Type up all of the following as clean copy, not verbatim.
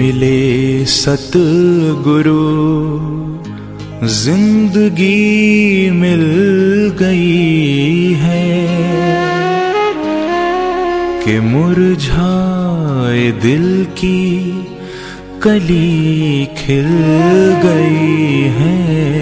मिले सतगुरु जिंदगी मिल गई है कि मुरझाए दिल की कली खिल गई है।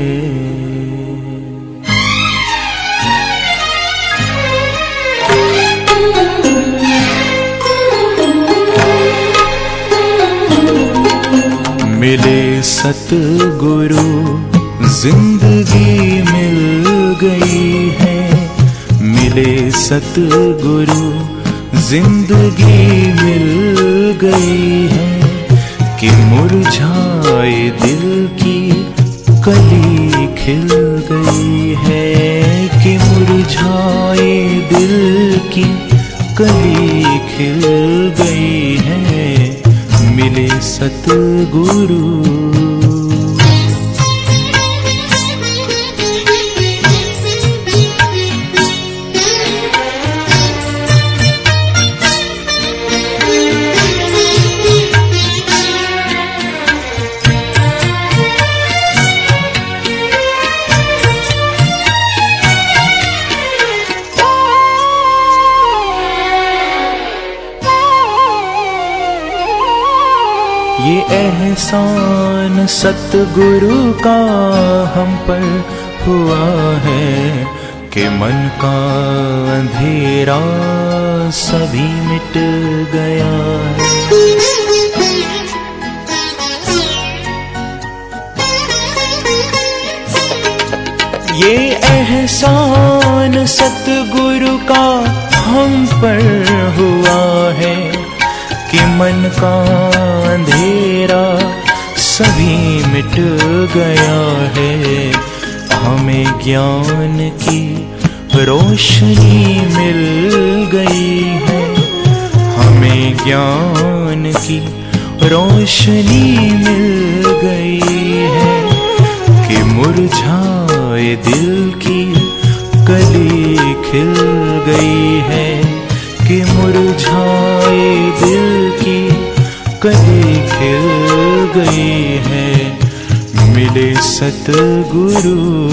मिले सतगुरु जिंदगी मिल गई है। मिले सतगुरु जिंदगी मिल गई है कि मुरझाए दिल की कली खिल गई है कि मुरझाए दिल की कली खिल गई है। मिले सतगुरु ये एहसान सतगुरु का हम पर हुआ है कि मन का अंधेरा सभी मिट गया है। ये एहसान सतगुरु का हम पर हुआ है कि मन का अंधेरा सभी मिट गया है। हमें ज्ञान की रोशनी मिल गई है। हमें ज्ञान की रोशनी मिल गई है कि मुरझाए दिल की कली खिल गई है कि मुरझाए दिल की कली खिल गई है। मिले सतगुरु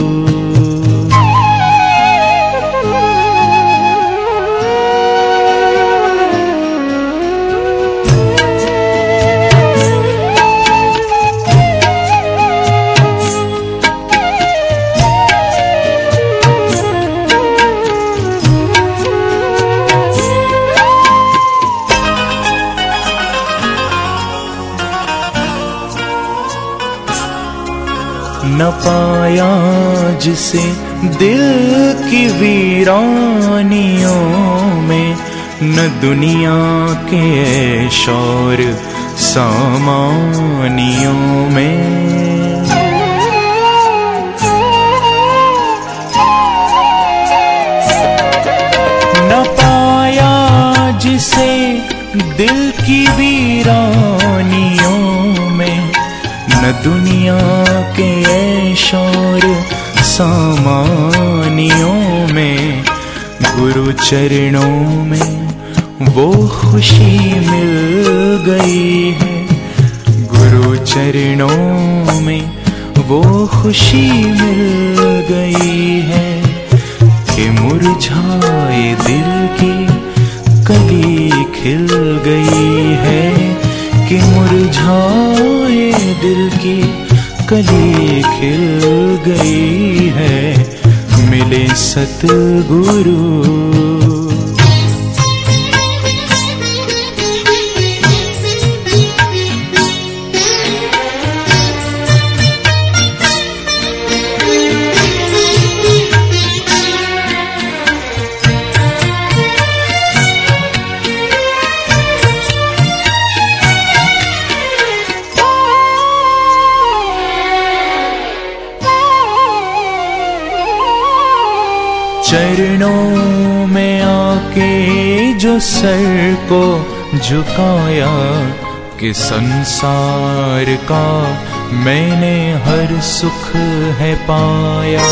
न पाया जिसे दिल की वीरानियों में, न दुनिया के शौर सामानियों में। न पाया जिसे दिल की वीरानियों में, न दुनिया के शौर सामानियों में। गुरु चरणों में वो खुशी मिल गई है। गुरु चरणों में वो खुशी मिल गई है कि मुरझाए दिल की कली खिल गई है कि मुरझाए दिल की कली खिल गई है। मिले सतगुरु चरणों में आके जो सर को झुकाया कि संसार का मैंने हर सुख है पाया।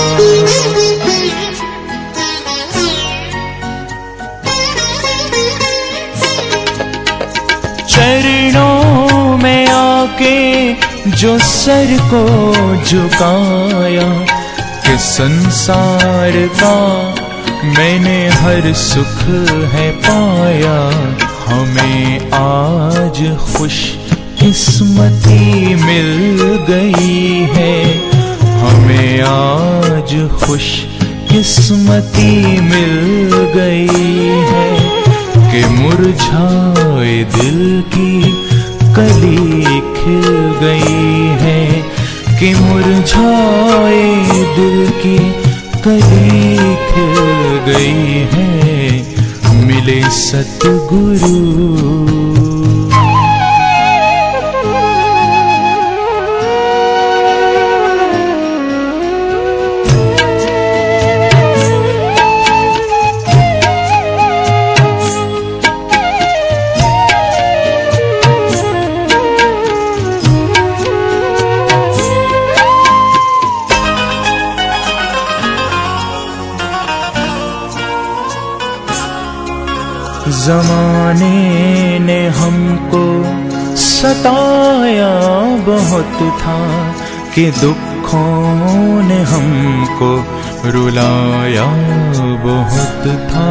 चरणों में आके जो सर को झुकाया कि संसार का मैंने हर सुख है पाया। हमें आज खुश किस्मती मिल गई है, हमें आज खुश किस्मती मिल गई है कि मुरझाए दिल की कली खिल गई है, कि मुरझाए दिल की कली खिल गई है। मिले सतगुरु ज़माने ने हमको सताया बहुत था कि दुखों ने हमको रुलाया बहुत था।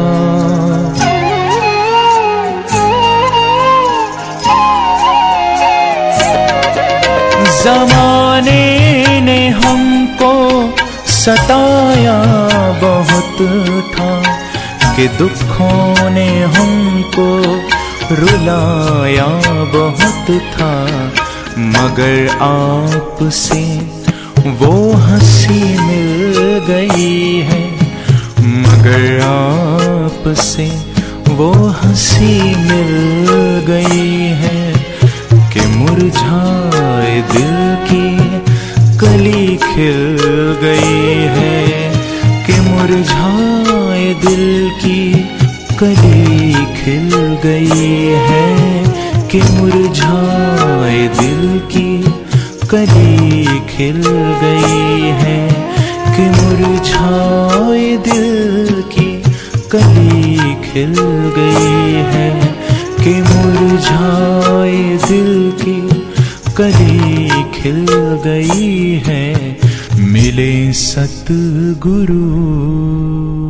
ज़माने ने हमको सताया बहुत था कि दुखों ने हमको रुलाया बहुत था। मगर आपसे वो हंसी मिल गई है, मगर आपसे वो हंसी मिल गई है कि मुरझाए दिल की कली खिल गई है, कि मुरझाए दिल की कली खिल गई है, कि मुरझाए दिल की कली खिल गई है, कि मुरझाए दिल की कली खिल गई है, कि मुरझाए दिल की कली खिल गई है। मिले सतगुरु।